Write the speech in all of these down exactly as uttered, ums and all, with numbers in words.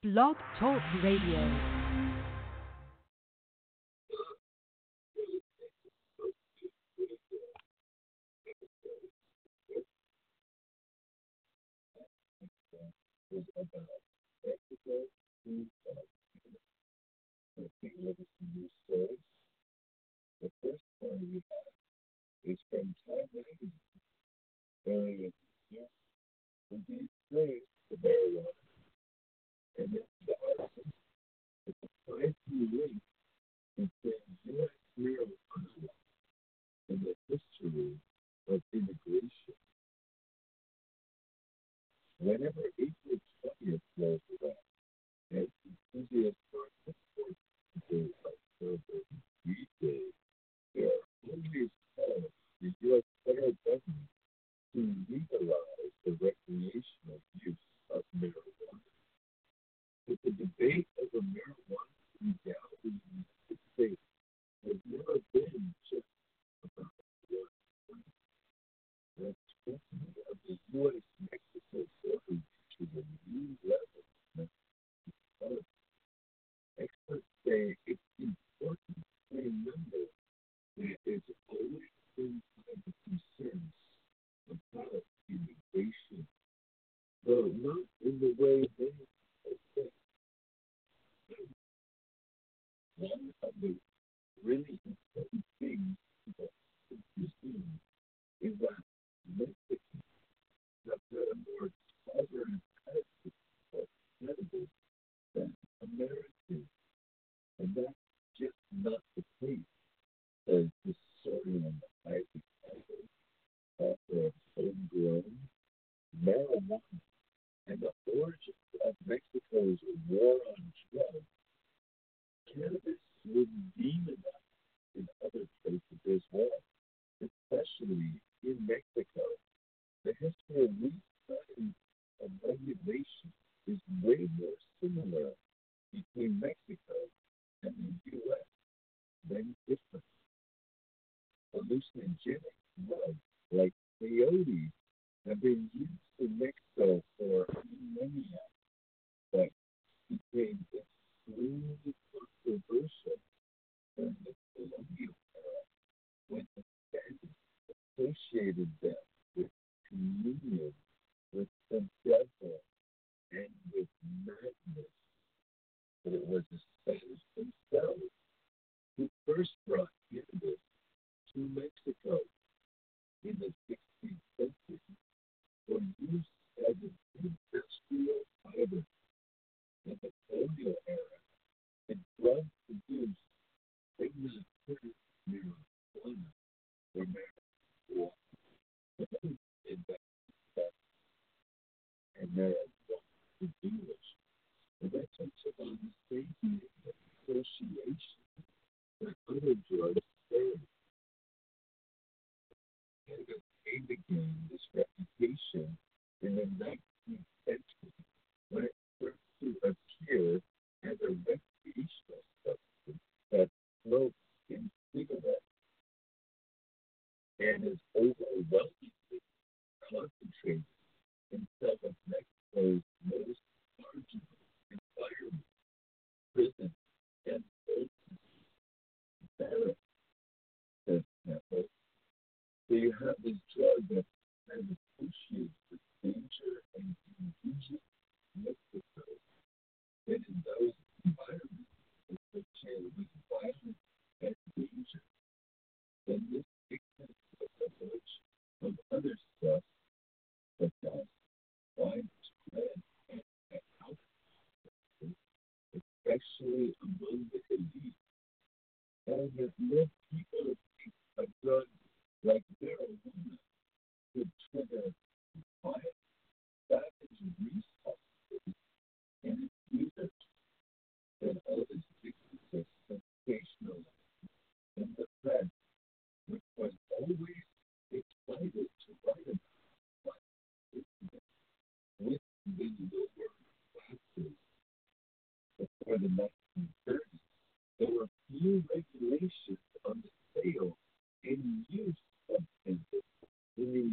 Blog Talk Radio.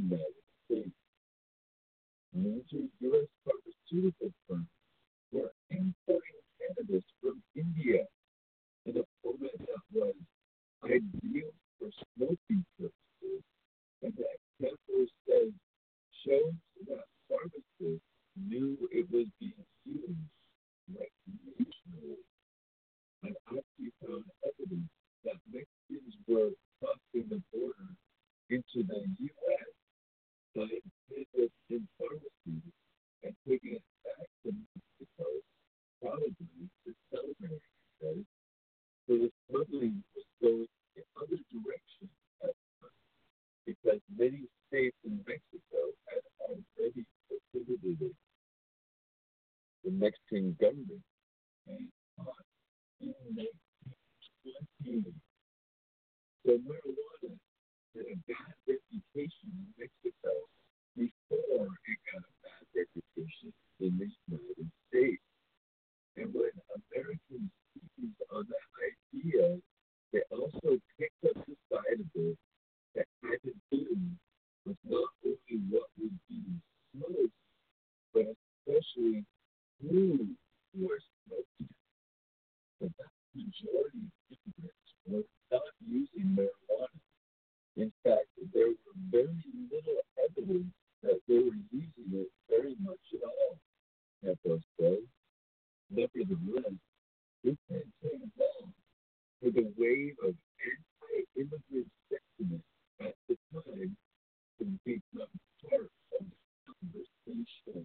Major U S pharmaceutical firms were importing cannabis from India in a format that was ideal for smoking purposes, and that Kepler says shows that pharmacists knew it was being used recreationally. And actually found evidence that Mexicans were crossing the border into the U S, buying cannabis in pharmacies, and taking it back to Mexico, probably to sell marijuana. So the smuggling was going the other direction at the time, because many states in Mexico had already prohibited it. The Mexican government had taught in nineteen twenty. So marijuana had a bad reputation in Mexico before it got a bad reputation in the United States. And when Americans seized on that idea, they also picked up the side of it that had to do with not only what was being smoked, but especially who was smoking. The vast majority of immigrants were not using marijuana. In fact, there were very little evidence that they were using it very much at all, Nepos says. Nevertheless, this had came along with a wave of anti-immigrant sentiment at the time to become part of the conversation.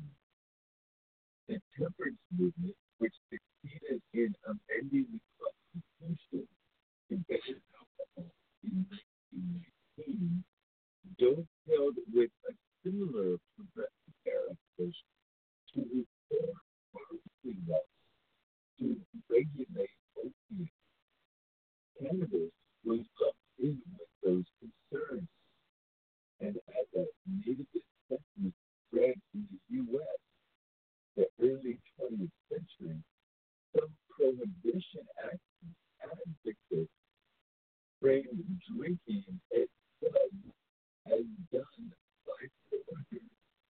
The temperance movement, which succeeded in amending the Constitution to ban alcohol in nineteen nineteen, dovetailed with a similar progressive era push to reform pharmacy laws to regulate opiates. Cannabis was lumped in with those concerns, and as a native sentiment spread in the U S, the early twentieth century, some prohibition advocates framed drinking as drugs as done by foreigners.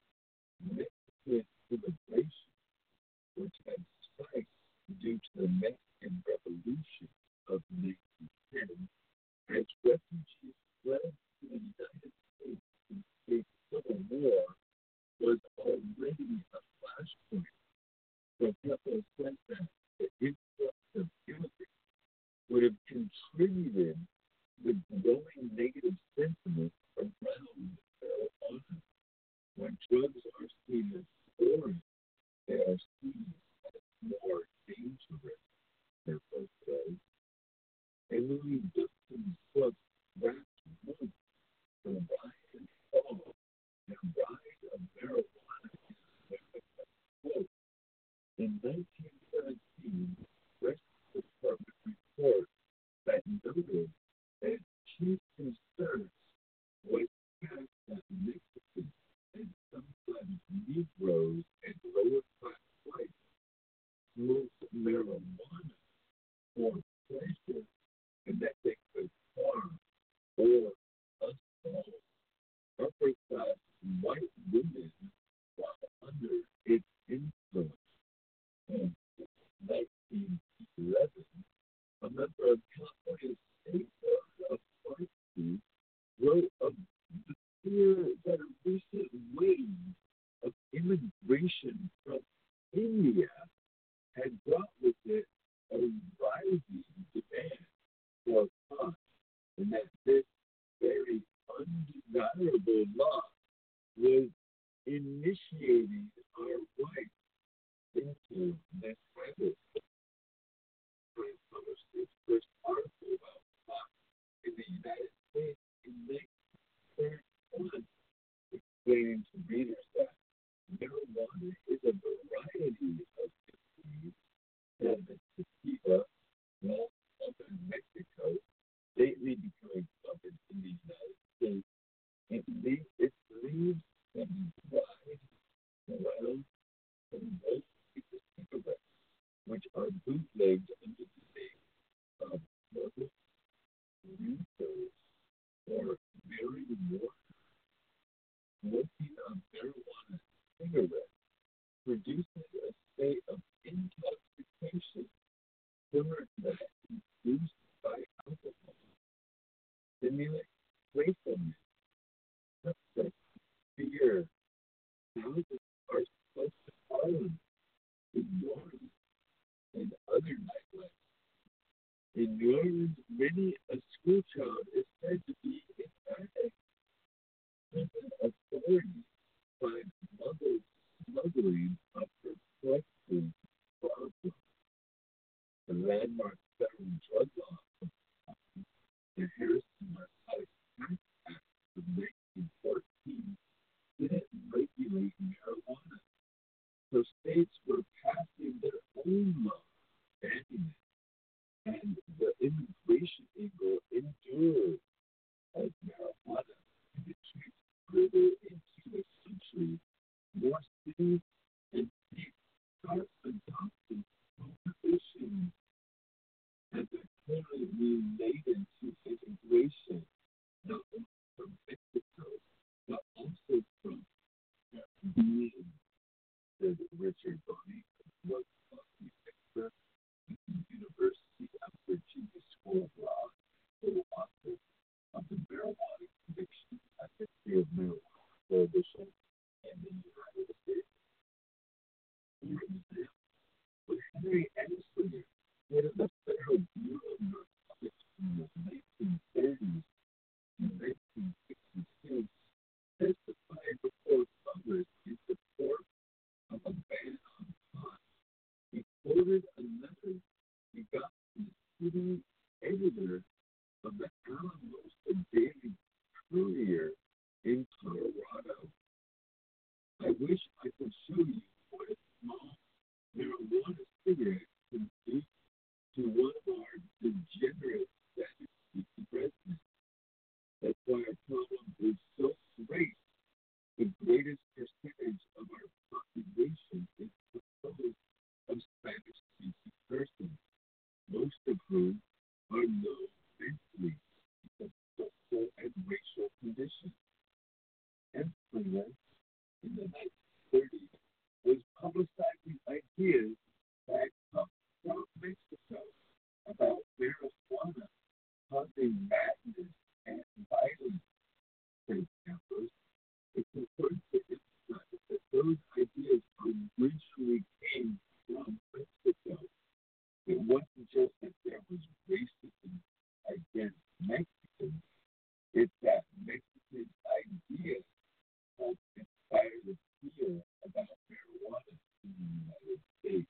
Mexican immigration, which had spiked due to the Mexican Revolution of nineteen ten, as refugees fled to the United States in the Civil War, was already a flashpoint. So Keppel said that the influx of immigrants would have contributed to the growing negative sentiment around marijuana. When drugs are seen as foreign, they are seen as more dangerous, Keppel says. Emily Dixon's book, Wrapped Wood, The Rise and Fall and Rise of Marijuana in America, quote, in nineteen seventeen, Justice Department report that noted that chief concerns was the fact that Mexicans and sometimes Negroes and lower class whites smoked marijuana for pleasure, and that they could harm or assault upper class white women while under its influence. In nineteen eleven, a member of California State Board of Pharmacy wrote of the fear that a recent wave of immigration from India had brought with it a rising demand for pot, and that this very undesirable law was initiating our rights into this habit. Frank published his first article about pot in the United States in nineteen thirty-one, explaining to readers that marijuana is a variety of disease, cannabis sativa, well, up in Mexico, lately becoming common in the United States. It leaves, its leaves can be dried, ground, and roasted into cigarettes, which are bootlegged under the name of Marlboro, Newport, or Mary Warner. Smoking a marijuana cigarette produces a state of intoxication many a schoolchild is said to be an addict. Prison authorities find smuggled, smuggling a perplexing problem. The landmark federal drug law of the Harrison Narcotics Tax Act of nineteen fourteen didn't regulate marijuana, so states were passing their own law banning it, and the immigration angle endured as marijuana penetrates further into the country. More cities and states start adopting prohibitions as a currently related to immigration, not only from Mexico, but also from Caribbean, said Richard Bonney, a drug policy expert at the University of Virginia School of Law, co-author of the Marijuana Conviction, a history of marijuana prohibition in the United States. For example, with Henry Anslinger, head of the Federal Bureau of Narcotics from the nineteen thirties to nineteen sixty-six, testified before Congress in support of a ban on pot. He quoted a letter he got from the city editor of the Alamosa Daily Courier in Colorado. I wish I could show you what a small marijuana cigarette can do to one of our degenerate Spanish-speaking residents. That's why our problem is so great. The greatest percentage of our population is composed of Spanish-speaking persons, most of whom are low mentally because of social and racial conditions. Henslinger, in the nineteen thirties, was publicizing ideas that come from Mexico about marijuana causing madness and violence. For example, it's important to emphasize that those ideas originally came from Mexico. It wasn't just that there was racism against Mexicans, it's that Mexican ideas helped inspire the fear about marijuana in the United States.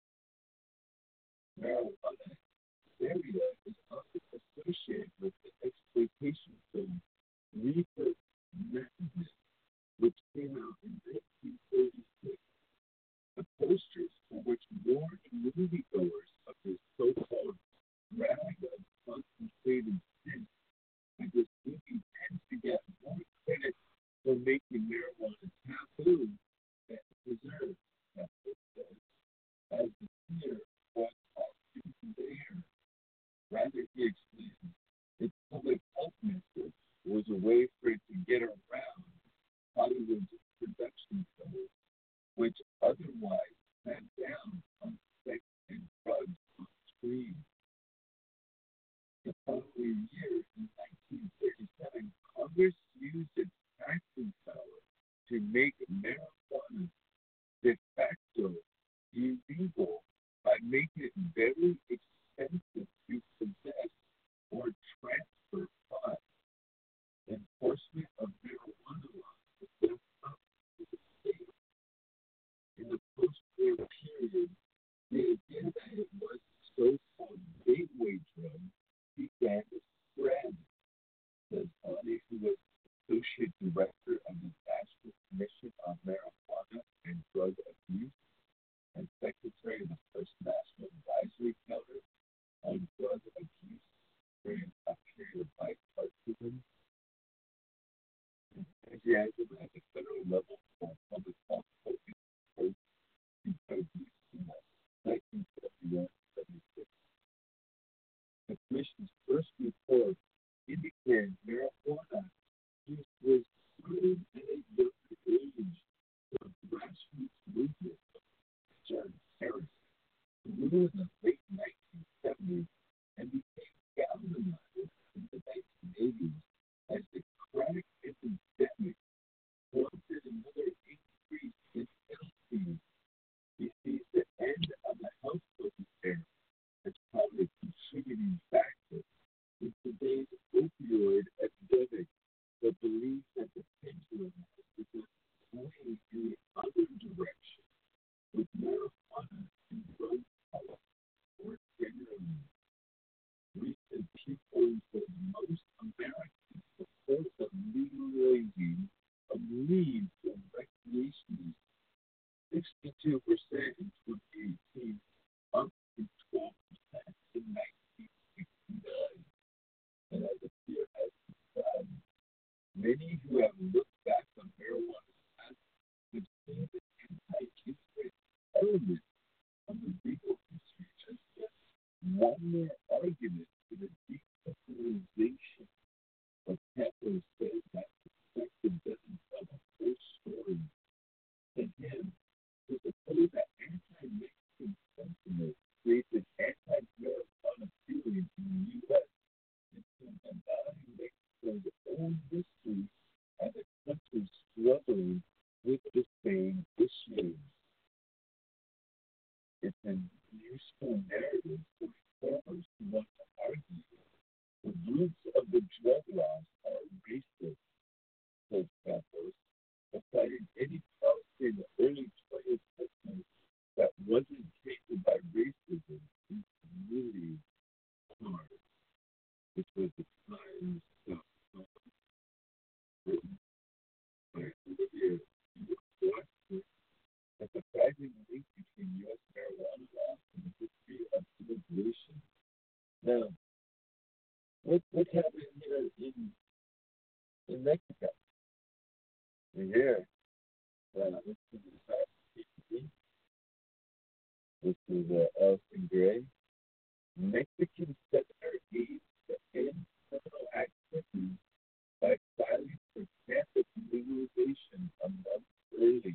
Marijuana area is often associated with the exploitation film Reefer Madness, which came out in nineteen thirty-six. The posters, for which warned moviegoers of this so-called rally of concentrated sin, and this movie tends to get more credit for making marijuana taboo than it deserves, Netflix says, as the fear was often there. Rather, he explained, its public health message was a way for it to get around Hollywood's production codes, which otherwise sat down on sex and drugs on screen. The following year, in nineteen thirty-seven, Congress used its taxing power to make marijuana de facto illegal by making it very expensive to possess or transfer pot. Enforcement of marijuana laws was left up to the state. In the post-war period, the idea that it was so-called gateway drug began to spread, says Bonnie, who was Associate Director of the National Commission on Marijuana and Drug Abuse and Secretary of the First National Advisory Council on Drug Abuse during a period of bipartisan enthusiasm at the federal level for public health focus in abuse in nineteen seventy-one to seventy-six. The Commission's first report indicated marijuana use was started at a younger age from grassroots movement of John Harris, who grew in the late nineteen seventies and became galvanized in the nineteen eighties as the chronic epidemic prompted another increase in penalties. He sees the end of the health focus era as probably a contributing factor Many who have looked back on marijuana's past have seen the anti-cannabis element of the legal history as just one more argument for the decriminalization of cannabis. Says that perspective doesn't tell the whole story. To him, to suppose that anti-Mexican sentiment creates an anti-marijuana feeling in the U S is to deny Mexico's own history as a country struggling with the same issues. It's a useful narrative for reformers who want to argue the roots of the drug laws are racist, says Campos, citing any policy in the early twentieth century that wasn't tainted by racism is really hard, which was the Times dot com, written by Olivia Watson. A surprising link between U S marijuana laws and the history of immigration. Now, what, what's happening here in, in Mexico? Here, uh, this is the P C. This is uh, Elson Gray. Mexican senator aids to end criminal activity by filing for cannabis legalization a month early.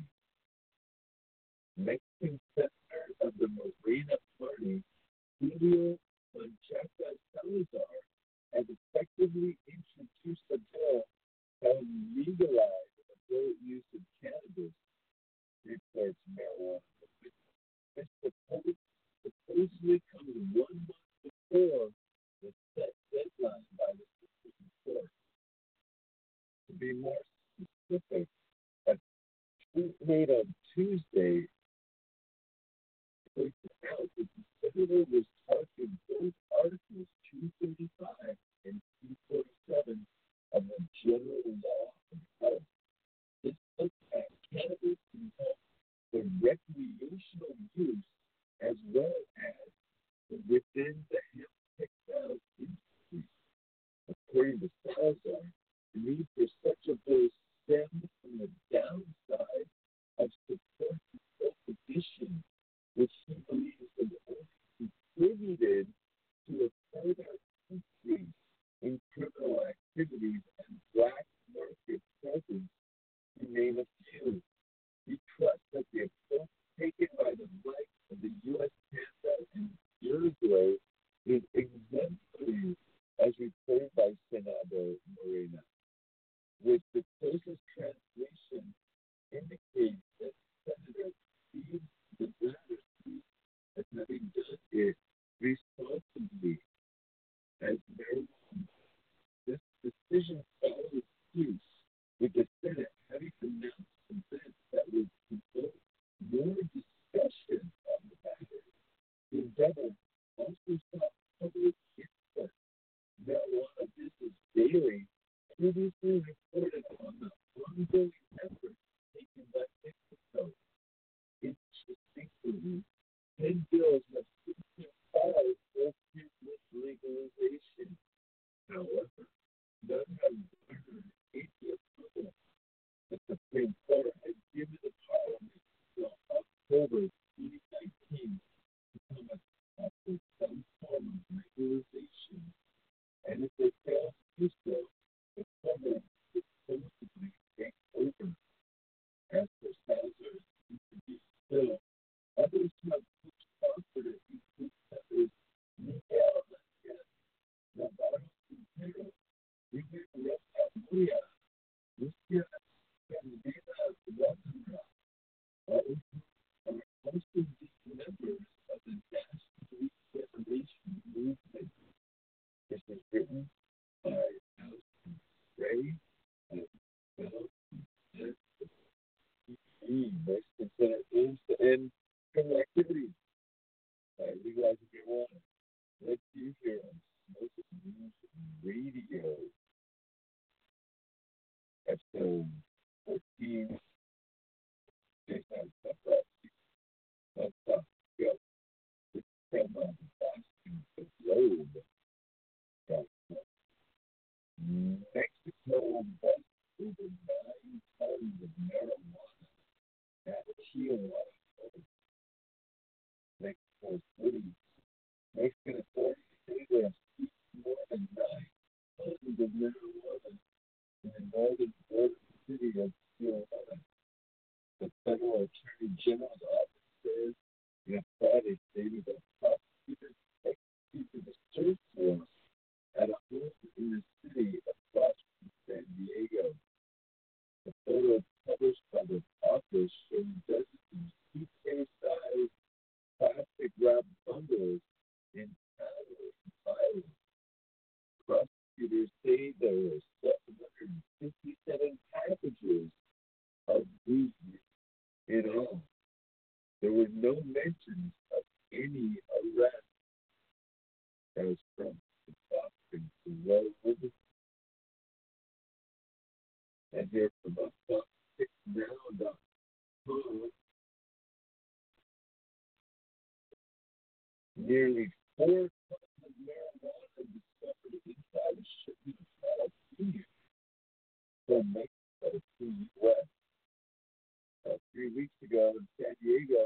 Mexican senator of the Morena Party, Julio Menchaca Salazar, has effectively introduced a bill that would legalize adult use of cannabis, reports marijuana. This proposed, supposedly comes one month before the set deadline by the Supreme Court. To be more specific, a tweet made on Tuesday pointed out that the senator was targeting both Articles two thirty-five and two forty-seven of the General Law of Health. This looks at cannabis involved for recreational use as well as within the hemp textile industry. According to Salazar, the need for such a bill stemmed from the downside of supporting prohibition, which he believes has only contributed to a further increase in criminal activities and black market presence, to name a few. He trusts that the approach taken by the likes of the U S, Canada, and Uruguay is exemplary, as reported by Senador Morena, which the closest translation indicates that Senator sees the latter as having done it responsibly as marijuana. This decision follows suit with the Senate having announced events that would promote more discussion on the matter. The endeavor also sought public input. Marijuana Business Daily previously reported on the ongoing efforts taken by Mexico. Interestingly, ten bills have since been filed for cannabis legalization. However, none have garnered any approval. The Supreme Court has given the Parliament until October twenty nineteen to come up with some form of legalization, and if they fail to do so, the Parliament will supposedly take over. As for Salazar's introduced bill, others have sponsored it, include Senators Miguel Vázquez, Navarro Quintero, Miguel Rosa Moya, Lucia Candida Rosenblatt, all of whom are also deep members of the National Regeneration Movement. This is written by Elson Gray and Bell. Mexican Senate aims to end criminal activities by legalizing marijuana. Let's see here on Smoke News Radio. Episode fourteen. Jason Pepper. Let's go. This is from the Boston Globe. Mexico Mexico City. Mexican authorities say they have seized more than nine tons of marijuana in the northern border city of Tijuana. The federal attorney general's office says in a Friday statement that prosecutors executed a search warrant at a home in the city across from San Diego. The photo published by the office shows dozens of suitcase-sized plastic-wrapped bundles in towels and piles. Prosecutors say there were seven hundred fifty-seven packages of weed in all. There were no mentions of any arrest as from the boxing to well and here from a box six now dot com. Nearly four tons of marijuana discovered inside a shipment of jalapenos from Mexico to the U S. Uh, three weeks ago in San Diego,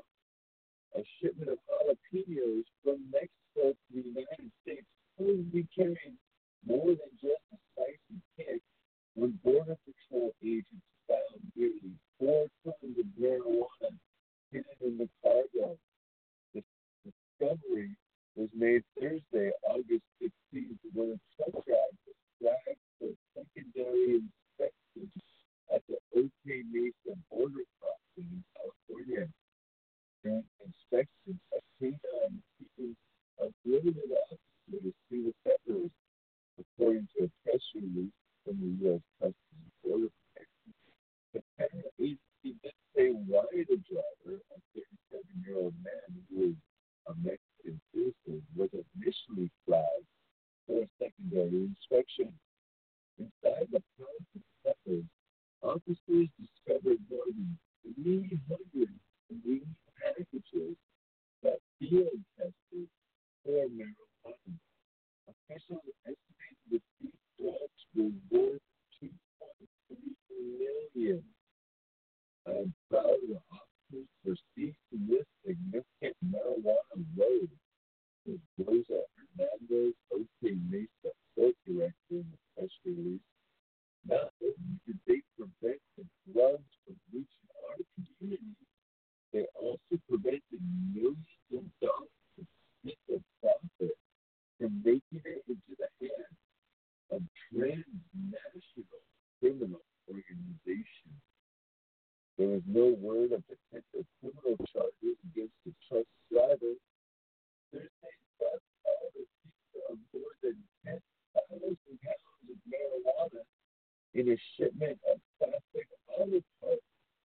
a shipment of jalapenos from Mexico to the United States supposedly carrying more than just a spicy kick when Border Patrol agents found nearly four tons of marijuana hidden in the cargo. The discovery was made Thursday, August sixteenth, when a truck driver flagged for secondary inspection at the Otay Mesa border crossing in California. During inspection, a canine team of limited officers see the peppers, according to a press release from the U S Customs and Border Protection. The federal agency didn't say why the driver, a thirty-seven-year-old man who was a Mexican citizen, was initially flagged for a secondary inspection. Inside the pouch of peppers, officers discovered more than three hundred weed packages that field tested for marijuana. Officials estimated that these drugs were worth two point three million dollars. I'm proud of the officers for seizing this significant marijuana load, said Rosa Hernandez, Otay Mesa Court Director, in the press release. Not only did they prevent the drugs from reaching our community, they also prevented millions of dollars of potential profit from making it into the hands of transnational criminal organizations. There was no word of potential criminal charges against the truck driver. Thursday, truck however seized of more than ten thousand pounds of marijuana in a shipment of plastic auto parts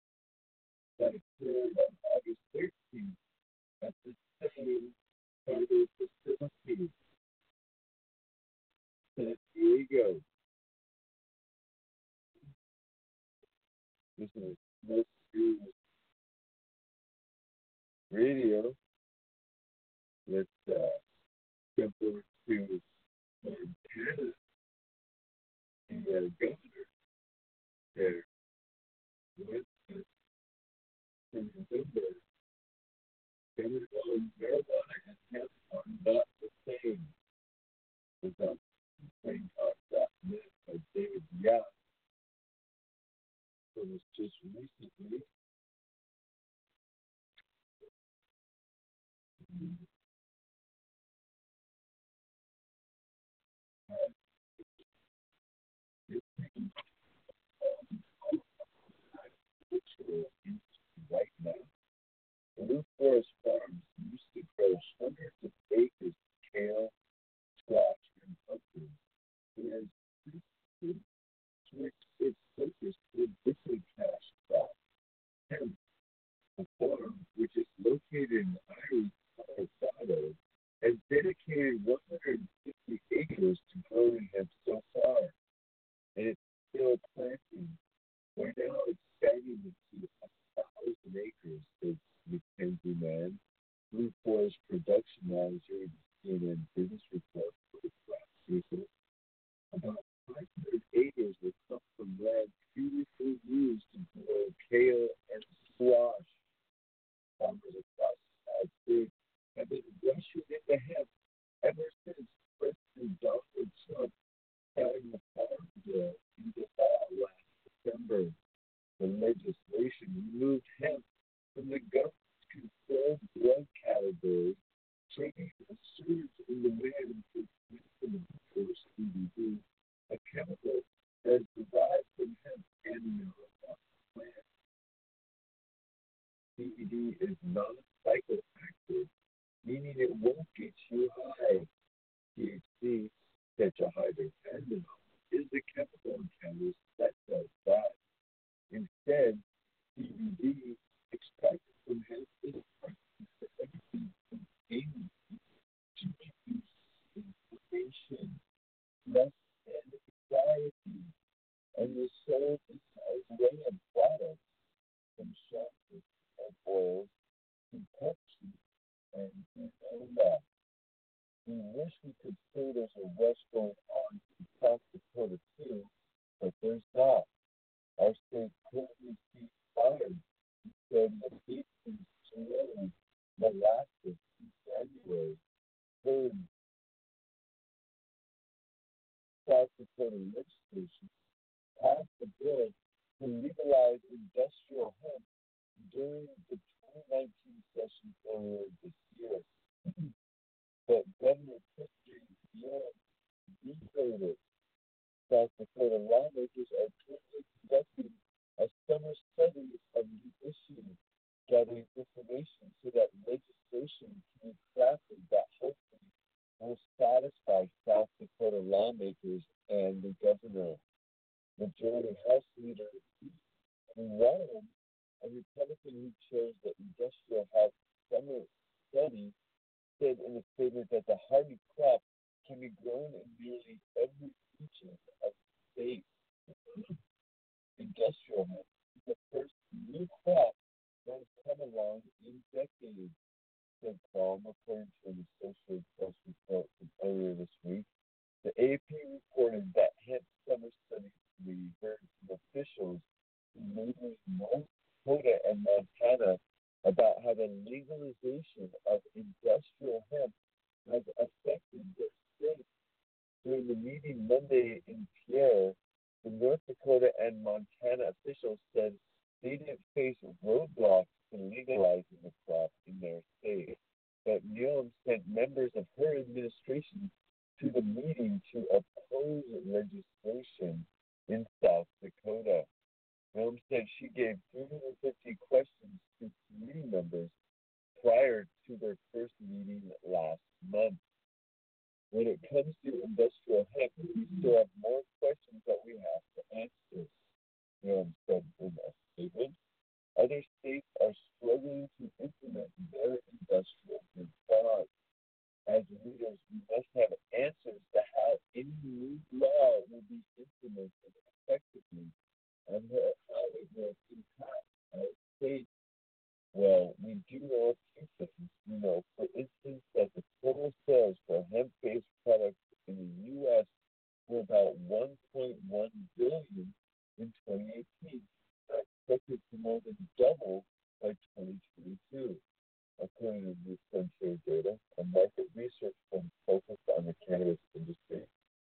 that occurred on August thirteenth at the same cargo facility, San Diego. This is Smoke News Radio. Let's uh, jump over to Montana. The uh, governor there went in November. Governor marijuana and hemp are not the same. Without plain talk dot net by David Yap. So it was just recently. Right now, Blue Forest Farms used to grow hundreds of acres of kale, squash, and pumpkins. It has switched its focus to a different cash crop, hemp. The farm, which is located in Iris, Colorado, has dedicated one hundred fifty acres to growing hemp so far, and it's still planting. We're now expanding it to a thousand acres, said Mackenzie Mann, Blue Forest production manager in the C N N Business Report for the crop season. About five hundred acres will come from land previously used to grow kale and squash. Farmers across the United States rushing into hemp ever since President Donald Trump signed the farm bill into law last December. The legislation removed hemp from the government's controlled drug category, triggering a surge in demand for medicinal or C B D, a chemical that is derived from hemp and marijuana plants. C B D is non-psychoactive, meaning it won't get you high. T H C, tetrahydrocannabinol, is the chemical in cannabis that does that. Instead, C B D extracted from hemp is practiced for everything from pain to reduce inflammation, stress, and anxiety, and is sold as a way of products from shampoos and oils to Pepsi and granola. We wish we could say there's a rush going on in South Dakota too, but there's not. Our state currently sees fires instead of eighteen surrounding molasses in January. Third, South Dakota legislation passed a bill to legalize industrial hemp during the twenty nineteen session earlier this year. But Governor Christine Young vetoed it. South Dakota lawmakers are currently conducting a summer study of the issue, gathering information so that legislation can be crafted that hopefully will satisfy South Dakota lawmakers and the governor. Majority House Leader Warren, a Republican who chairs the Industrial House Summer Study, said in a statement that the hardy crop can be grown in nearly every region of the state. Industrial hemp is the first new crop that has come along in decades, said Qualm, according to an Associated Press report from earlier this week. The A P reported that hemp summer studies we heard from officials in neighboring North Dakota and Montana about how the legalization of industrial hemp has affected their state. During the meeting Monday in Pierre, the North Dakota and Montana officials said they didn't face roadblocks to legalizing the crop in their state, but Nealon sent members of her administration to the meeting to oppose legislation in South Dakota. Rome said she gave three hundred fifty questions to committee members prior to their first meeting last month. When it comes to industrial hemp, we still have more questions that we have to answer, Rome said in a statement. Other states are struggling to implement their industrial hemp laws. As leaders, we must have answers to how any new law will be implemented effectively and how it will impact our state. Well, we do know a few things. We know, for instance, that the total sales for hemp-based products in the U S were about one point one billion dollars in twenty eighteen, and expected to more than double by twenty twenty-two. According to the Frontier data, a market research firm focused on the cannabis industry.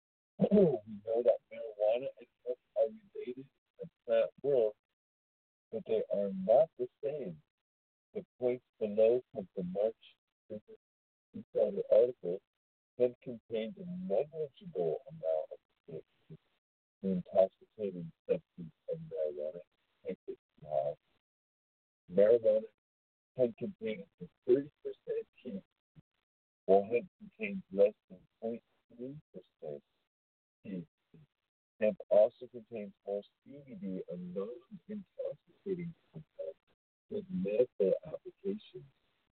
We know that marijuana and hemp are related in the plant world, but they are not the same. The points below from the March Business Insider article, hemp contains a negligible amount of T H C, the intoxicating substance of marijuana, and have. Marijuana can contain up to thirty percent T H C, while hemp contains less than zero point three percent T H C. Hemp also contains more C B D, a non-intoxicating compound with medical applications.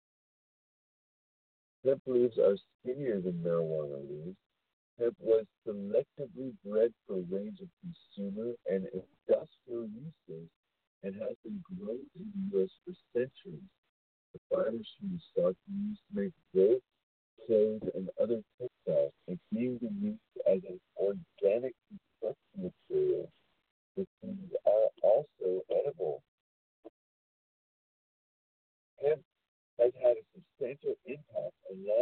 Hemp leaves are skinnier than marijuana leaves. Hemp was selectively bred for a range of consumer and industrial uses and has been grown in the U S for centuries. The fibers from the stalk are used to make rope, clothes, and other textiles, and being used as an organic construction material. The seeds are also edible. Hemp has had a substantial impact on law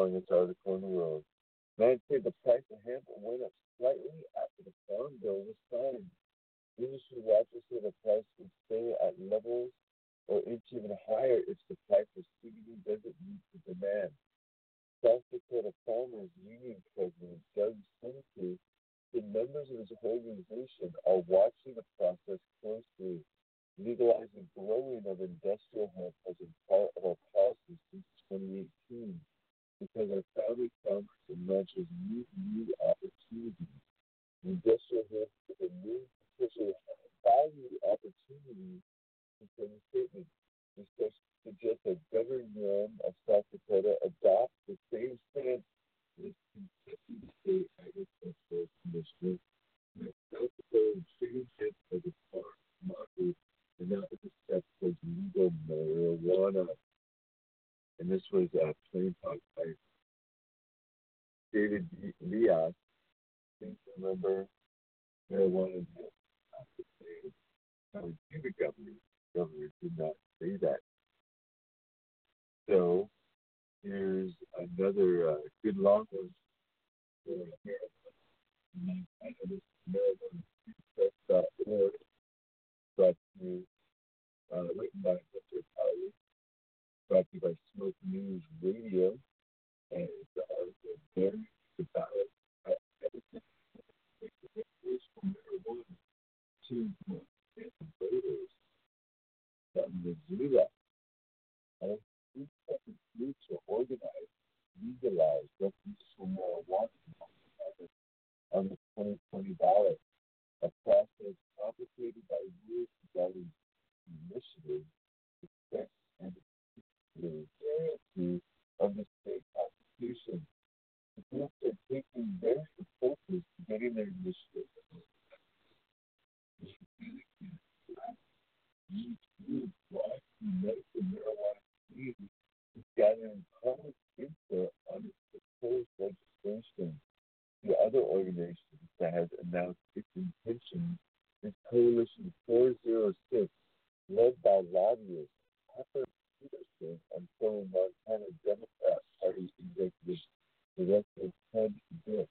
following this article in the world. Man said the price of hemp went up slightly after the farm bill was signed. Industry watchers say the price would stay at levels or inch even higher if supply for C B D doesn't meet the demand. South Dakota Farmers Union President Doug Simke said members of his organization are watching the process closely. Legalizing growing of industrial hemp has been part of our policy since twenty eighteen because our founding farmers and ranchers need new opportunities. Industrial hemp is a new potential value opportunity in the statement. This suggests that Governor Newsom of South Dakota adopt the same stance as Kentucky State Agricultural Commissioner, and that South Dakota is treating hemp as a farm market and not as a step towards legal marijuana. And this was uh, plain talk by David Leas. Please remember marijuana is not the same. That would be the governor. The governor did not say that. So here's another uh, good long one for marijuana. This is marijuana dot org, brought to you, uh, written by Mister Powers, brought to you by Smoke News Radio, and it's the article there about how everything recreational marijuana to voters from Missouri. And these different groups are organized, legalized recreational marijuana on the twenty twenty ballot, a process complicated by rules regarding initiatives, respect, and the guarantee of the state constitution. The groups are taking various approaches to getting their initiatives. Each group wants to make the marijuana community is gathering public input on its proposed legislation. The other organization that has announced its intention is Coalition four oh six, led by lobbyist Pepper Peterson and former Montana Democrat Party Executive Director Ted Dick.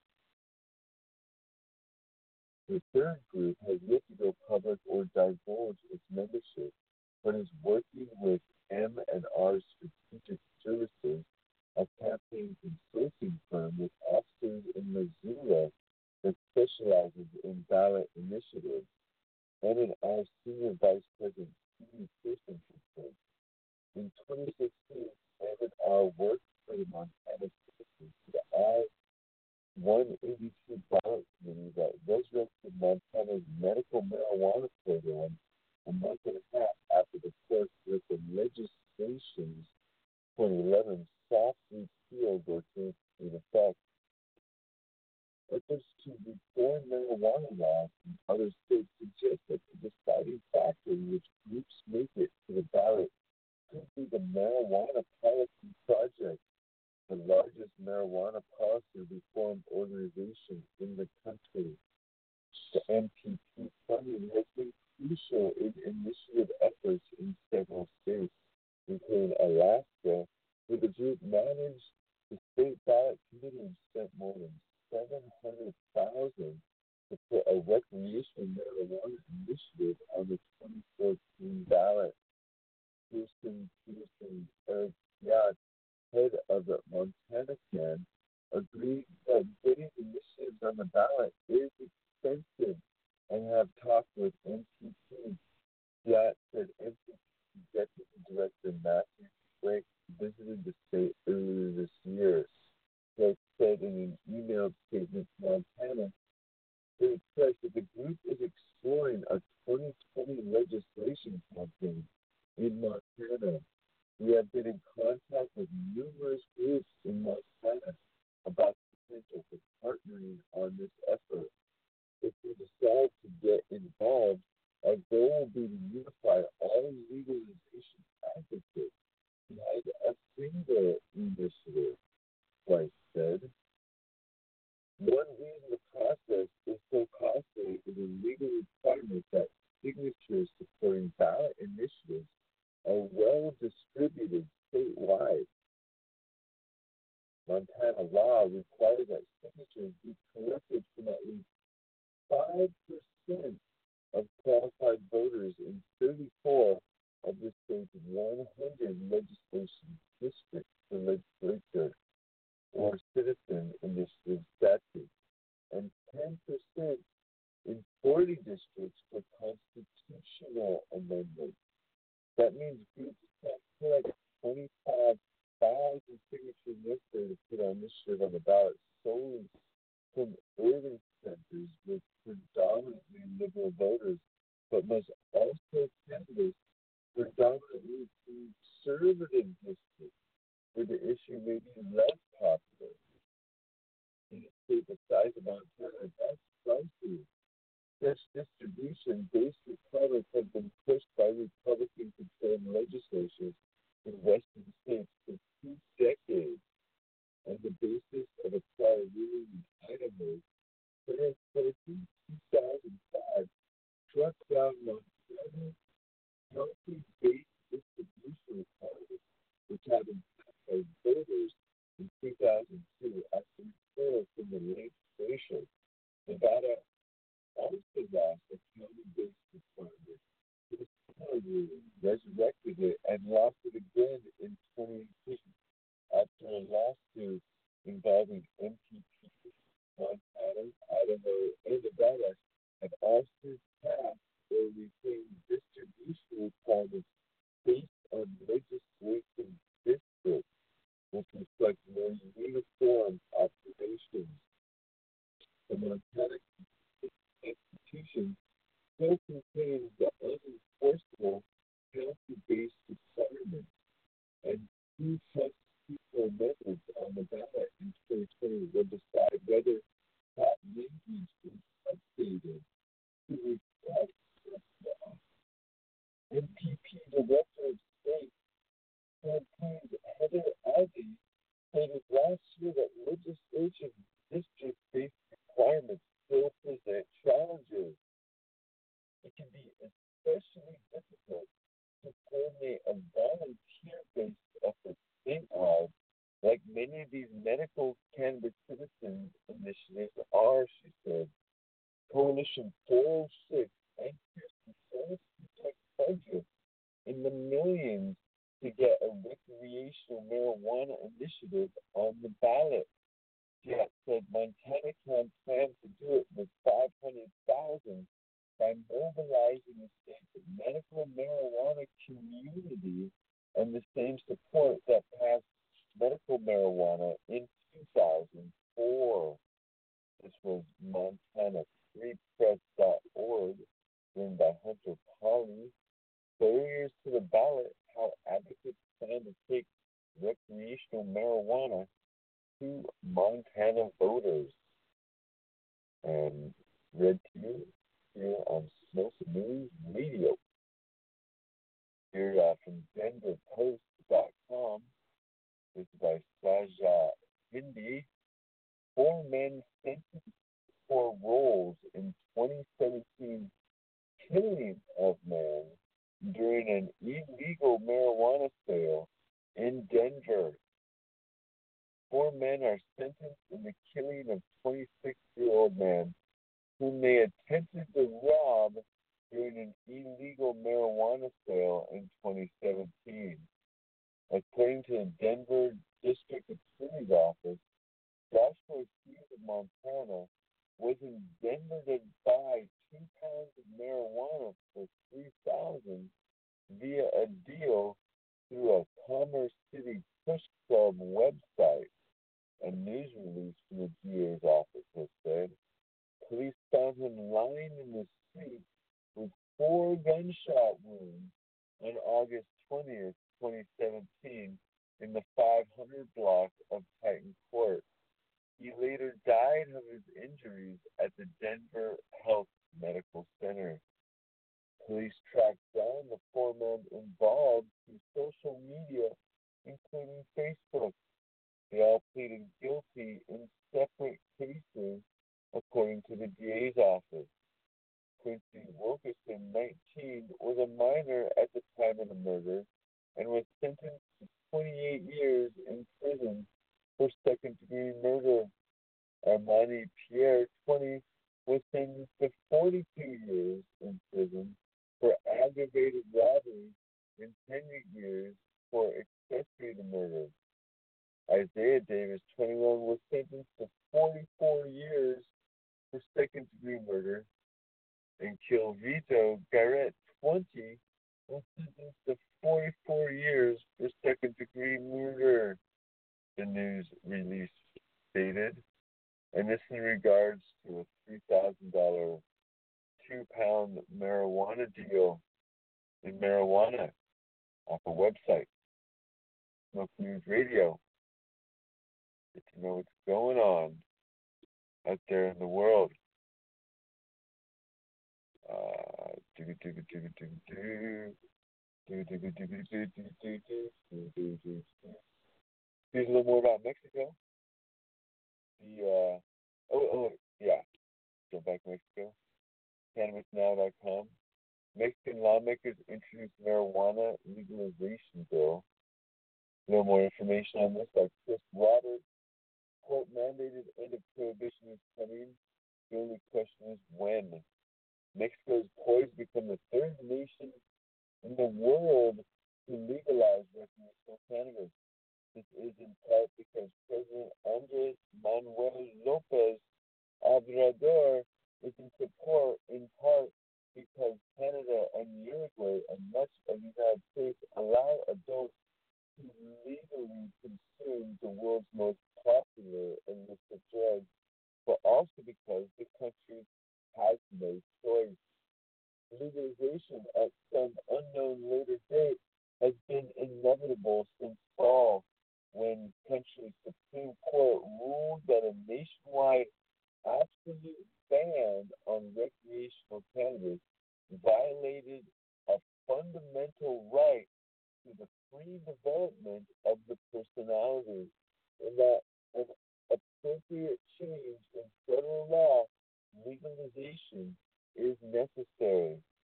The third group has yet to go public or divulge its membership, but is working with M and R Strategic Services, a campaign consulting firm with offices in Missouri that specializes in ballot initiatives. M and R Senior Vice President Steve Pearson said, in twenty sixteen, M and R worked for the Montana citizens to the I one eighty-two ballot committee that resurrected Montana's medical marijuana program a month and a half after the court with the legislation's twenty eleven soft repeal or came into effect. Efforts to reform marijuana laws in other states suggest that the deciding factor in which groups make it to the ballot could be the Marijuana Policy Project, the largest marijuana policy reform organization in the country. The M P P funding has been crucial in initiative efforts in several states, including Alaska, where the group managed the state ballot committee and spent more than seven hundred thousand dollars to put a recreational marijuana initiative on the twenty fourteen ballot. Houston Peterson Eric Yacht, head of the Montana Can, agreed that getting initiatives on the ballot is expensive and have talked with M P P. Yacht said M P P Executive Director Matthew Blake visited the state earlier this year. Blake said in an emailed statement to Montana, it says that the group is exploring a twenty twenty legislation campaign in Montana. We have been in contact with numerous groups in Montana about the potential for partnering on this effort. If we decide to get involved, our goal will be to unify all legalization advocates behind a single initiative, White said. One reason the process is so costly is a legal requirement that signatures supporting ballot initiatives are well distributed statewide. Montana law requires that signatures be collected from at least five percent of qualified voters in thirty-four of the state's one hundred legislation districts for legislature or citizen initiative statutes, and ten percent in forty districts for constitutional amendments. That means groups can't collect twenty-five thousand signatures necessary to put our initiative on the ballot solely from urban centers with predominantly liberal voters, but must also canvass predominantly conservative districts where the issue may be less popular. In a state the size of Montana, that's pricey. Such distribution-based requirements have been pushed by Republican-controlled legislatures in Western states for two decades, and the basis of a prior ruling in Idaho, Federal Court in two thousand five, struck down Montana's county-based distribution requirements, which had been passed by voters in two thousand two after referral from the legislature. Nevada also lost a county-based requirement. This ruling resurrected it and lost it again in twenty eighteen after a lawsuit involving M P P. Montana, Idaho, and Nevada have all since passed or retained distribution requirements based on legislation districts, which reflect more uniform observations. The Montana Constitution still contains the unenforceable county-based requirements, and two constitutional methods on the ballot in twenty twenty will decide whether that language is updated to reflect this law. M P P Director of State campaign Heather Ivey stated last year that legislation district-based requirements still present challenges. It can be especially difficult to coordinate a volunteer-based effort statewide, like many of these medical cannabis citizens initiatives are, she said. Coalition four oh six anchors the Forest Protect budget in the millions to get a recreational marijuana initiative on the ballot. Yet said Montana can plan to do it with five hundred thousand dollars by mobilizing the state's medical marijuana community and the same support that passed medical marijuana in two thousand four. This was Montana Free Press dot org, written by Hunter Pauley. Barriers to the ballot, how advocates plan to take recreational marijuana to Montana voters. And read to you here on Smoke News Radio. Here uh, from Denver Post dot com. This is by Saja Hindi. Four men sentenced for roles in twenty seventeen killing of man during an illegal marijuana sale in Denver. Four men are sentenced in the killing of twenty-six-year-old man whom they attempted to rob during an illegal marijuana sale in twenty seventeen. According to the Denver District Attorney's Office, Joshua Hughes of Montana was in Denver to buy two pounds of marijuana for three thousand dollars via a deal through a Commerce City Push Club website. A news release from the D A's office has said police found him lying in the street with four gunshot wounds on August twentieth, twenty seventeen, in the five hundred block of Titan Court. He later died of his injuries at the Denver Health Medical Center. Police tracked down the four men involved through social media, including Facebook. They all pleaded guilty in separate cases, according to the D A's office. Quincy Wilkerson, nineteen, was a minor at the time of the murder and was sentenced to twenty-eight years in prison for sex Giovanni Pierre, twenty, was sentenced to forty-two years in prison for aggravated robbery and ten years for accessory to murder. Isaiah Davis, twenty-one, was sentenced to forty-four years for second-degree murder, and Kilvito Garrett, twenty, was sentenced to forty-four years for second-degree murder, the news release stated. And this in regards to a three thousand dollars two-pound marijuana deal in marijuana off a website. Smoke News Radio. Get to know what's going on out there in the world. Uh, do do do do do do do do do do do do do do do do. Here's a little more about Mexico. The uh oh oh yeah, jump back to Mexico. Cannabis Now dot com. Mexican lawmakers introduced marijuana legalization bill. A little more information on this by Chris Roberts. Court mandated end of prohibition is coming. The only question is when. Mexico is poised to become the third nation in the world to legalize recreational cannabis. This is in part because President Andres Manuel Lopez Obrador is in support, in part because Canada and Uruguay and much of the United States allow adults to legally consume the world's most popular illicit drug, but also because the country has no choice. Legalization at some unknown later date has been inevitable since fall, when country's Supreme Court ruled that a nationwide absolute ban on recreational cannabis violated a fundamental right to the free development of the personality, and that an appropriate change in federal law legalization is necessary.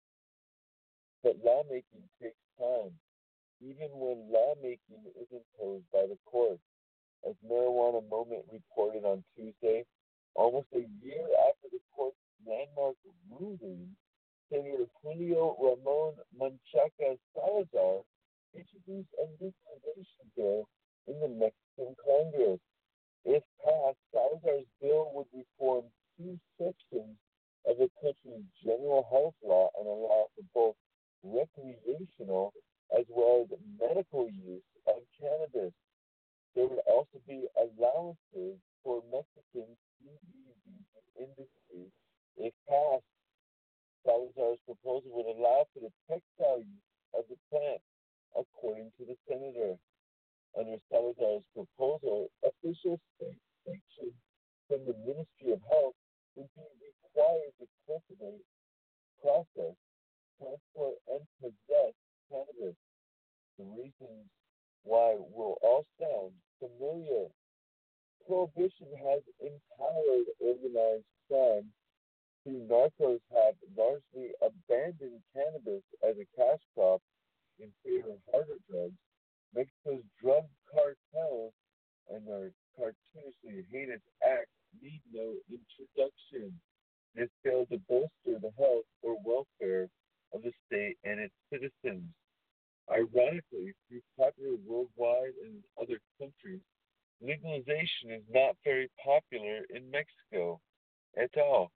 But lawmaking takes time, even when lawmaking is imposed by the court. As Marijuana Moment reported on Tuesday, almost a year after the court's landmark ruling, Senator Julio Ramon Menchaca Salazar introduced a legalization bill in the Mexican Congress. If passed, Salazar's bill would reform two sections of the country's general health law and allow for both recreational as well as medical use of cannabis. There would also be allowances for Mexican C B D industry. If passed, Salazar's proposal would allow for the textile use of the plant, according to the senator. Under Salazar's proposal, official state sanction from the Ministry of Health would be required to cultivate, process, transport, and possess cannabis. The reasons why will all sound familiar. Prohibition has empowered organized crime. The narcos have largely abandoned cannabis as a cash crop in favor of harder drugs. Mexico's drug cartels and their cartoonishly heinous acts need no introduction. This failed to bolster the health or welfare of the state and its citizens. Ironically, through popular worldwide and in other countries, legalization is not very popular in Mexico at all.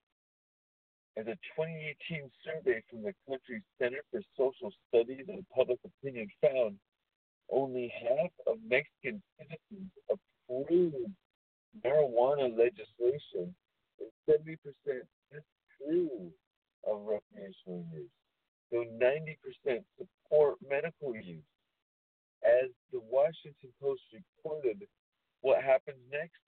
As a twenty eighteen survey from the country's Center for Social Studies and Public Opinion found, only half of Mexican citizens approve marijuana legislation and seventy percent disapprove of recreational use, though ninety percent support medical use. As the Washington Post reported, what happens next?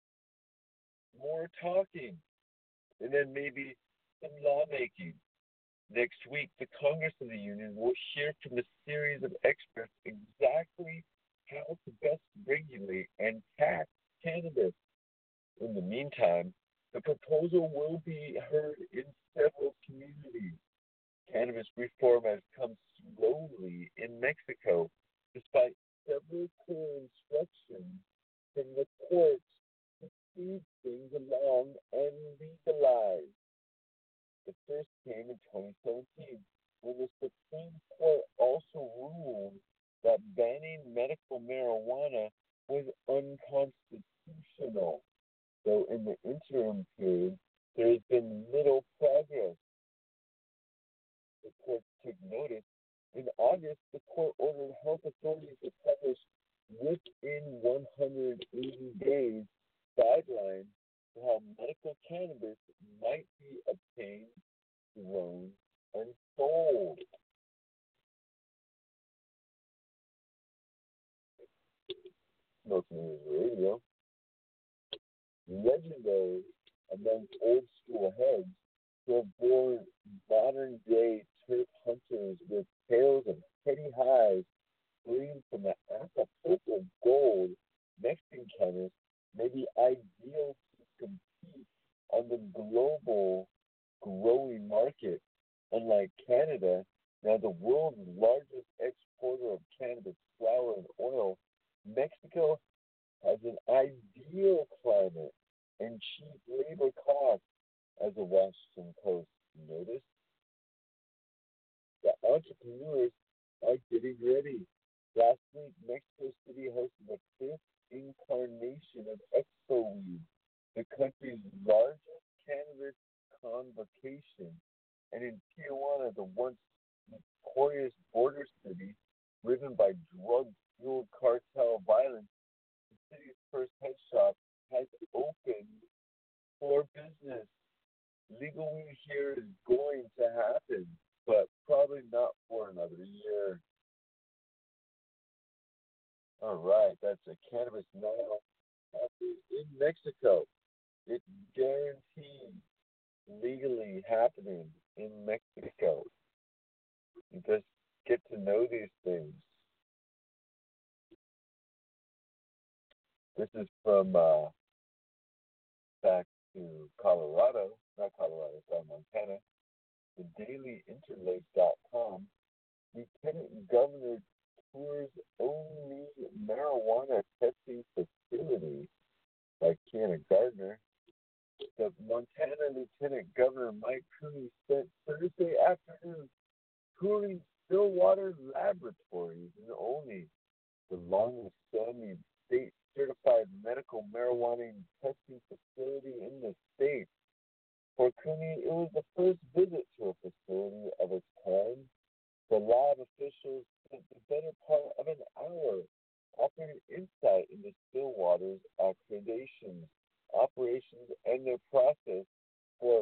More talking, and then maybe some lawmaking. Next week, the Congress of the Union will hear from a series of experts exactly how to best regulate and tax cannabis. In the meantime, the proposal will be heard in several communities. Cannabis reform has come slowly in Mexico, despite several clear instructions from the courts to speed things along and legalize. The first came in twenty seventeen, when the Supreme Court also ruled that banning medical marijuana was unconstitutional. Though in the interim period, there has been little progress. The court took notice. In August, the court ordered health authorities to publish within one hundred eighty days guidelines for how medical cannabis might be obtained, grown, and sold. Smoking News Radio. Legendary amongst old school heads who have born modern day turf hunters with tales of petty highs gleaned from the Acapulco gold, Mexican chemists may be ideal to compete on the global growing market. Unlike Canada, now the world's largest exporter of cannabis flower and oil, Mexico has an ideal climate and cheap labor costs, as the Washington Post noticed. The entrepreneurs are getting ready. Last week, Mexico City hosted the fifth incarnation of ExpoWeed, the country's largest cannabis convocation. And in Tijuana, the once notorious border city, driven by drug-fueled cartel violence, the city's first head shop has opened for business. Legal weed here is going to happen, but probably not for another year. All right, that's a Cannabis Now in Mexico. It's guaranteed legally happening in Mexico. You just get to know these things. This is from uh, back to Colorado, not Colorado, from Montana, the daily interlake dot com. Lieutenant Governor tours only marijuana testing facility by Kiana Gardner. The Montana Lieutenant Governor Mike Cooney spent Thursday afternoon touring Stillwater Laboratories in Olney, the longest-standing state-certified medical marijuana testing facility in the state. For Cooney, it was the first visit to a facility of its kind. The lab officials spent the better part of an hour offering insight into Stillwater's accreditations, operations, and their process for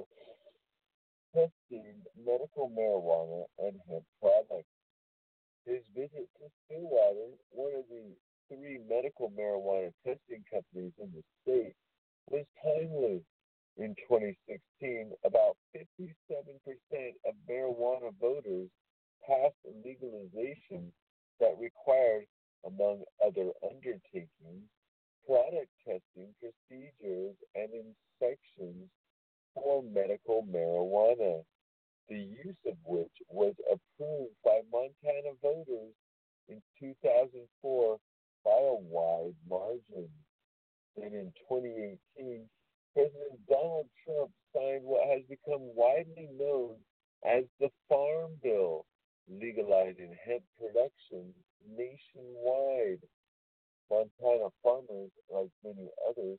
testing medical marijuana and hemp products. His visit to Stillwater, one of the three medical marijuana testing companies in the state, was timely. In twenty sixteen, about fifty-seven percent of marijuana voters passed legalization that required, among other undertakings, product testing procedures and inspections for medical marijuana, the use of which was approved by Montana voters in two thousand four by a wide margin. Then in twenty eighteen, President Donald Trump signed what has become widely known as the Farm Bill, legalizing hemp production nationwide. Montana farmers, like many others,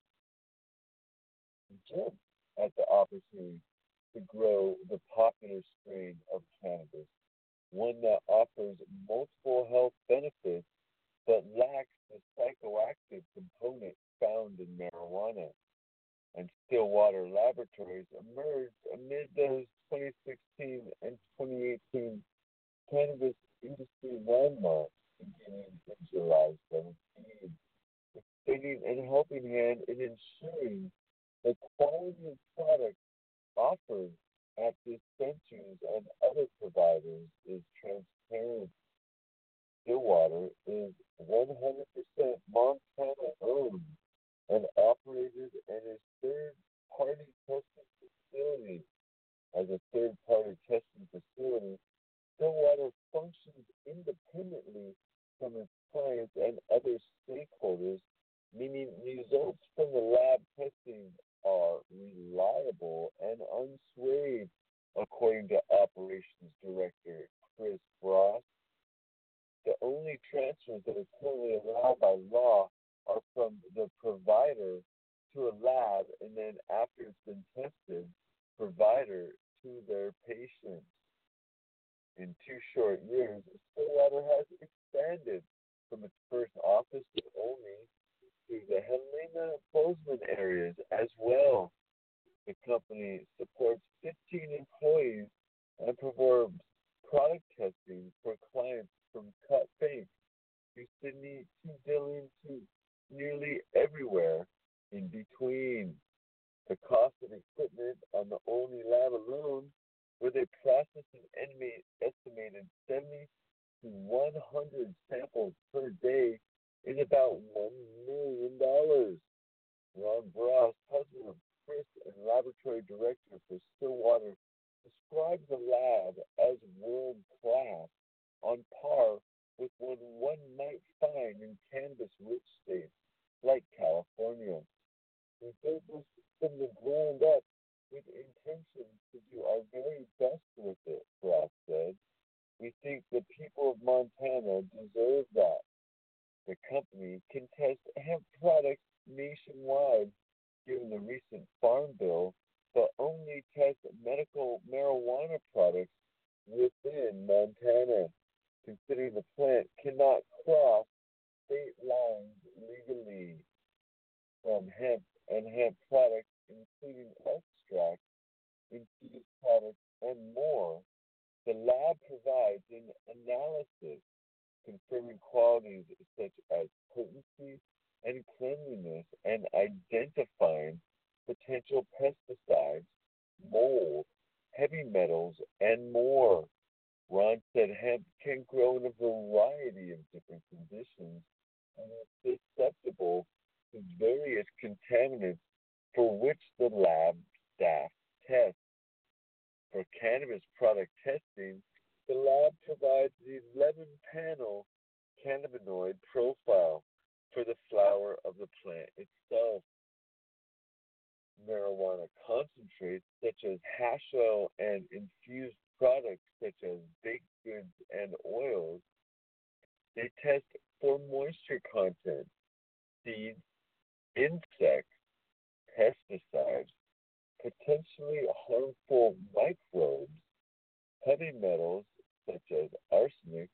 jumped at the opportunity to grow the popular strain of cannabis, one that offers multiple health benefits but lacks the psychoactive component found in marijuana. And Stillwater Laboratories emerged amid those twenty sixteen and twenty eighteen cannabis industry landmarks beginning in July seventeenth, extending a helping hand in ensuring the quality of products offered at dispensaries and other providers is transparent. Stillwater is one hundred percent Montana owned and operated and is third-party testing facility. As a third-party testing facility, Stillwater functions independently from its clients and other stakeholders, meaning results from the lab testing allowed by law are from the provider to a lab, and then after it's been tested, provider to their patients. In two short years, Stillwater has expanded from its first office in Olney to the Helena Bozeman areas as well. The company supports fifteen employees and performs product testing for clients from Cut Bank to Sydney to Dillon to nearly everywhere in between. The cost of equipment on the Olney lab alone, where they process and animate estimated seventy to one hundred samples per day, is about one million dollars. Ron Bross, husband of Chris and laboratory director for Stillwater, describes the lab as world-class, on par with what one might find in cannabis-rich states like California. We built this from the ground up with intention to do our very best with it, Bross said. We think the people of Montana deserve that. The company can test hemp products nationwide, given the recent farm bill, but only test medical marijuana products within Montana, considering the plant cannot cross state lines legally. From hemp and hemp products, including extracts, infused products, and more, the lab provides an analysis confirming qualities such as potency and cleanliness and identifying potential pesticides, mold, heavy metals, and more. Ron said hemp can grow in a variety of different conditions and is susceptible to various contaminants for which the lab staff tests. For cannabis product testing, the lab provides the eleven-panel cannabinoid profile for the flower of the plant itself. Marijuana concentrates such as hash oil and infused products such as baked goods and oils, they test for moisture content, seeds, insects, pesticides, potentially harmful microbes, heavy metals such as arsenic,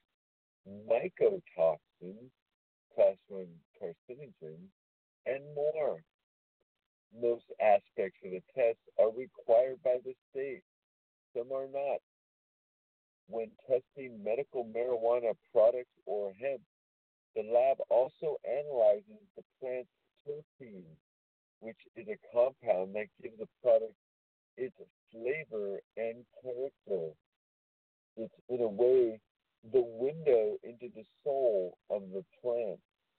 mycotoxins, class one carcinogens, and more. Most aspects of the test are required by the state. Some are not. When testing medical marijuana products or hemp, the lab also analyzes the plant's terpene, which is a compound that gives the product its flavor and character. It's, in a way, the window into the soul of the plant.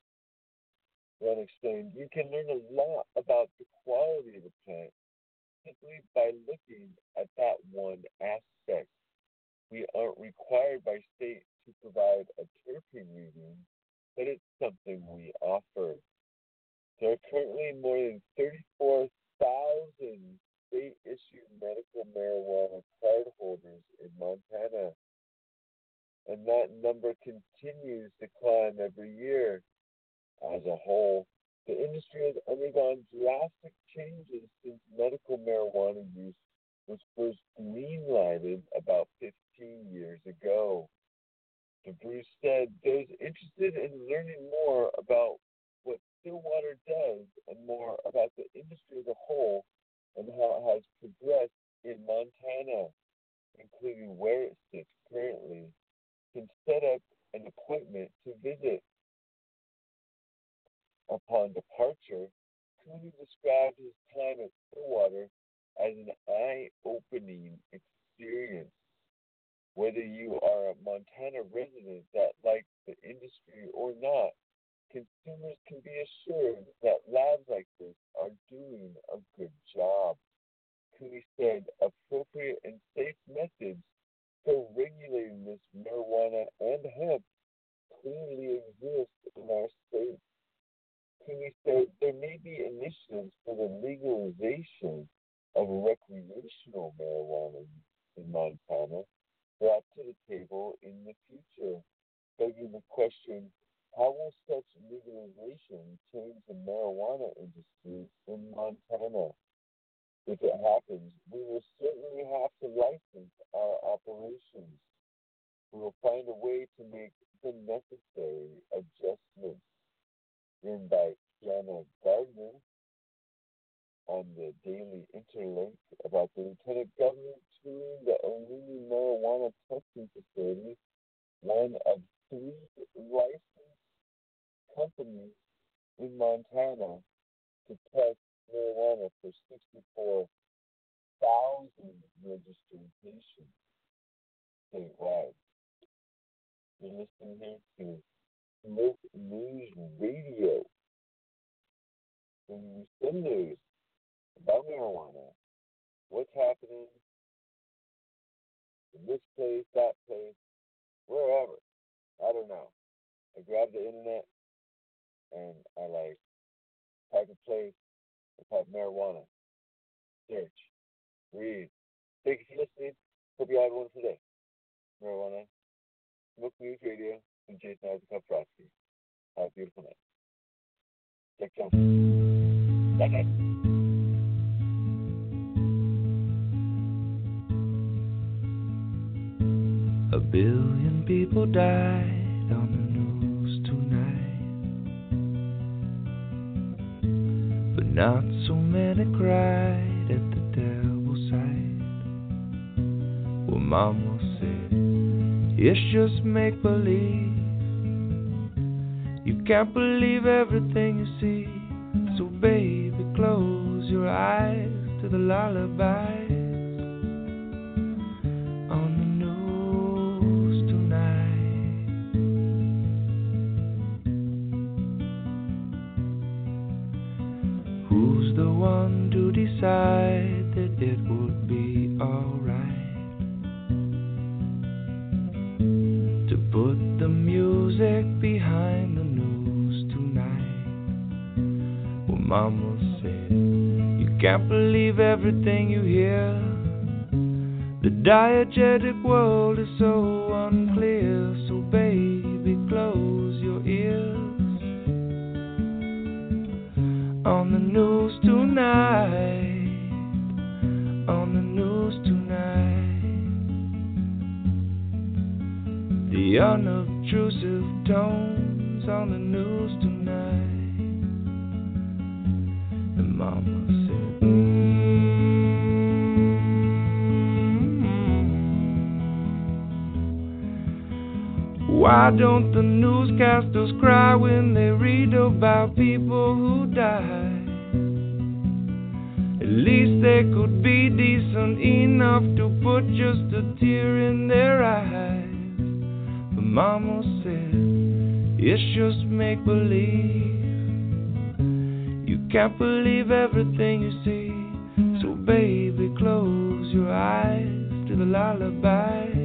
Ron explained, you can learn a lot about the quality of the plant simply by looking at that one aspect. We aren't required by state to provide a terpene reading, but it's something we offer. There are currently more than thirty-four thousand state-issued medical marijuana card holders in Montana, and that number continues to climb every year. As a whole, the industry has undergone drastic changes since medical marijuana use was first green-lighted about fifteen years ago. Bruce said those interested in learning more about what Stillwater does and more about the industry as a whole and how it has progressed in Montana, including where it sits currently, can set up an appointment to visit. Upon departure, Cooney described his time at Stillwater as an eye-opening experience. Whether you are a Montana resident that likes the industry or not, consumers can be assured that labs like this are doing a good job. Cooney said appropriate and safe methods for regulating this marijuana and hemp clearly exist in our state. Cooney said there may be initiatives for the legalization of recreational marijuana in Montana brought to the table in the future, begging the question, how will such legalization change the marijuana industry in Montana. If it happens, we will certainly have to license our operations. We will find a way to make the necessary adjustments. Written by Kiana Gardner on the Daily Interlink about the Lieutenant Governor touring the Illini marijuana testing facility, one of three licensed companies in Montana to test marijuana for sixty-four thousand registered patients statewide. You're listening here to Smoke News Radio, bringing you some news about marijuana, what's happening in this place, that place, wherever. I don't know. I grab the internet and I like type a place, I type marijuana, search, read. Thank you for listening. Hope you had one today. Marijuana, Smoke News Radio, and Jason Isaac Frosty. Have a beautiful night. Take care. Bye bye. A billion people died on the news tonight, but not so many cried at the terrible sight. Well, Mama said, it's just make-believe. You can't believe everything you see, so baby, close your eyes to the lullabies on the news tonight. Who's the one to decide that it would be alright to put the music behind the news tonight? Well, Mama said, you can't believe everything you hear. The diegetic world is so unclear, so baby, close your ears on the news tonight, on the news tonight. The unobtrusive tones on the news tonight. And Mama said, why don't the newscasters cry when they read about people who die? At least they could be decent enough to put just a tear in their eyes. But Mama said, it's just make-believe. You can't believe everything you see, so baby, close your eyes to the lullaby